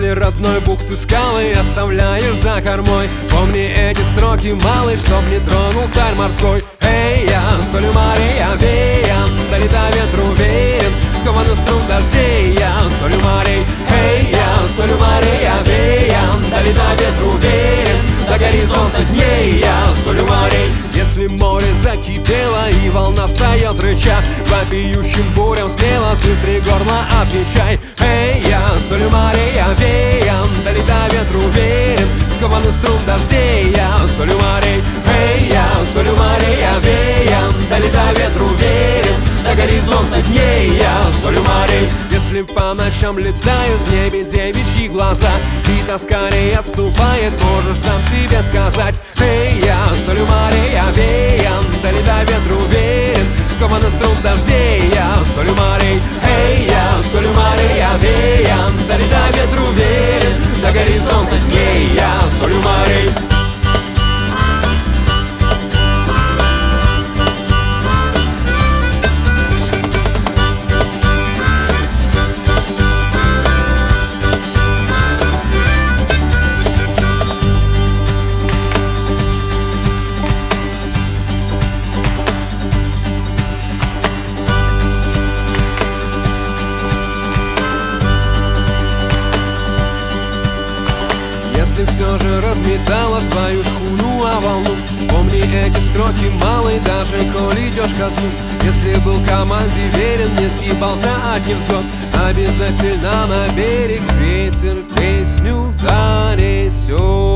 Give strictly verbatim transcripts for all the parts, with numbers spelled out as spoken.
Если родной бухты скалы оставляешь за кормой, помни эти строки, малый, чтоб не тронул царь морской. Эй, я солью моря веян, долета ветру верен, скованы струн дождей, я солью морей. Эй, я солью моря веян, долета ветру верен, до горизонта дней, я солью морей. Если море закипело и волна встает рыча, вопиющим бурям смело ты в три горла отвечай. Эй, я солью моря веян, долета ветру верен, скованы струн дождей, я солью морей. Эй, я солью моря веян, долета ветру верен, до горизонта дней, я солью морей. Если по ночам летают в небе девичьи глаза и тоска не отступает, можешь сам себе сказать. Эй, я солью моря веян, долета ветру верен, скованы струн дождей, я солью морей. Эй, я солью моря веян, долета ветру верен, до горизонта дней, я солью морей. Если все же разметала твою шхуну о волну, помни эти строки, малый, даже коли идешь ко дну. Если был команде верен, не сгибался от невзгод, обязательно на берег ветер песню донесет.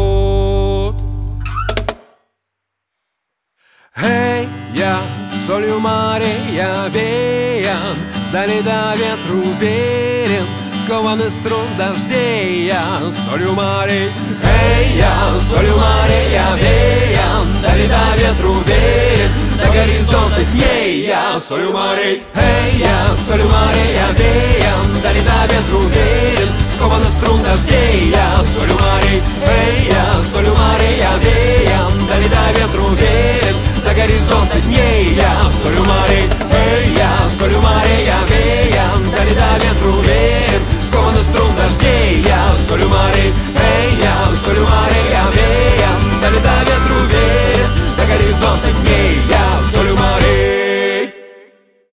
Эй, я солью моря веян, долета ветру верен, скованы струн дождей, я солью морей. Эй, я солью моря веян, долета ветру верен, до горизонта дней, я солью морей. Эй, я солью моря веян, долета ветру верен, скованы струн дождей, я солью морей. Эй, я солью моря веян, долета ветру верен, до горизонта дней, я солью морей. Эй, я солью моря веян, долета ветру верен, скованы струн дождей, я солью морей. Эй, я солью моря веян, долета ветру верен, до горизонта